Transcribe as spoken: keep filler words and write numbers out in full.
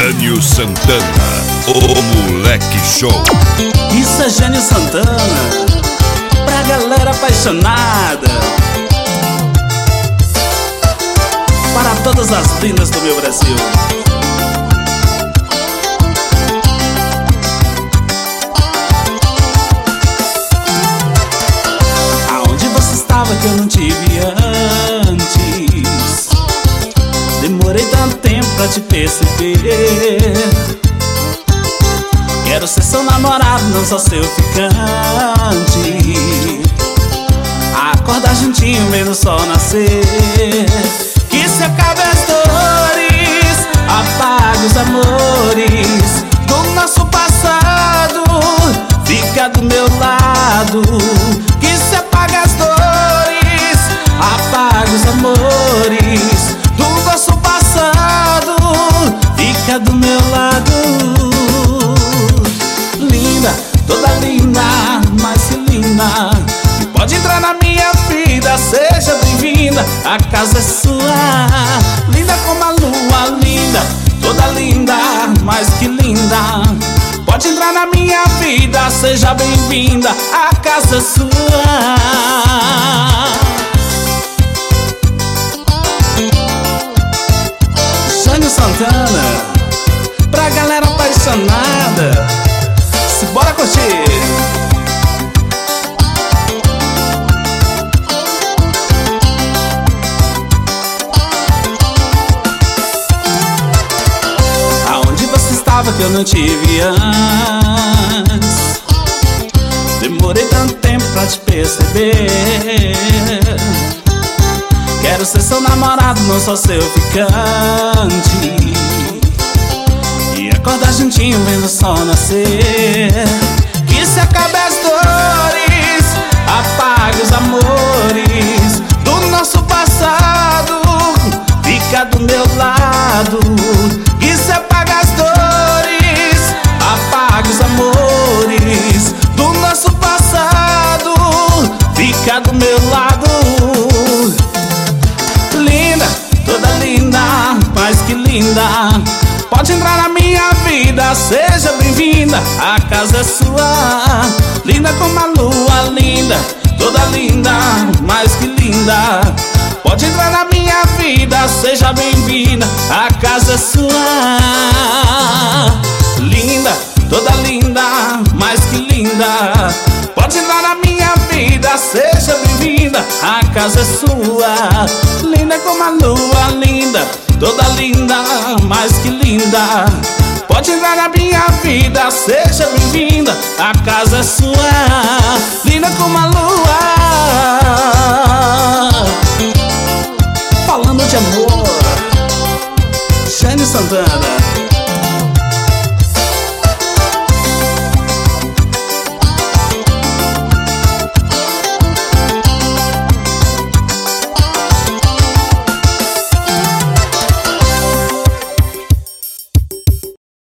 Jânio Santana, o moleque show. Isso é Jânio Santana, pra galera apaixonada, para todas as lindas do meu Brasil. Aonde você estava que eu não te vi antes? Demorei tanto tempo pra te perceber. Quero ser seu namorado, não só seu ficante. Acordar juntinho, vendo o sol nascer. Que se acabe as dores, apague os amores do nosso passado, fica do meu lado. Que se apague as dores, apague os amores do nosso passado, fica do meu lado. Linda, toda linda, mais que linda, pode entrar na minha vida, seja bem-vinda, a casa é sua. Linda como a lua, linda, toda linda, mais que linda, pode entrar na minha vida, seja bem-vinda, a casa é sua. Jânio Santana, pra galera apaixonada, se bora curtir. Aonde você estava que eu não te vi antes? Demorei tanto tempo pra te perceber. Quero ser seu namorado, não só seu ficante. E acordar juntinho, vendo o sol nascer. Que se acabe as dores, apague os amores do nosso passado, fica do meu lado. Que se apague as dores, apague os amores do nosso passado, fica do meu lado. Linda, toda linda, mais que linda, pode entrar na minha vida, seja bem-vinda, a casa é sua. Linda como a lua, linda, toda linda, mais que linda, pode entrar na minha vida, seja bem-vinda, a casa é sua. Linda, toda linda, mais que linda, pode entrar na minha vida, seja bem-vinda, a casa é sua. Linda como a lua, linda, toda linda, mais que linda, pode entrar na minha vida, seja bem-vinda, a casa é sua. Linda como a lua, falando de amor, Jânio Santana.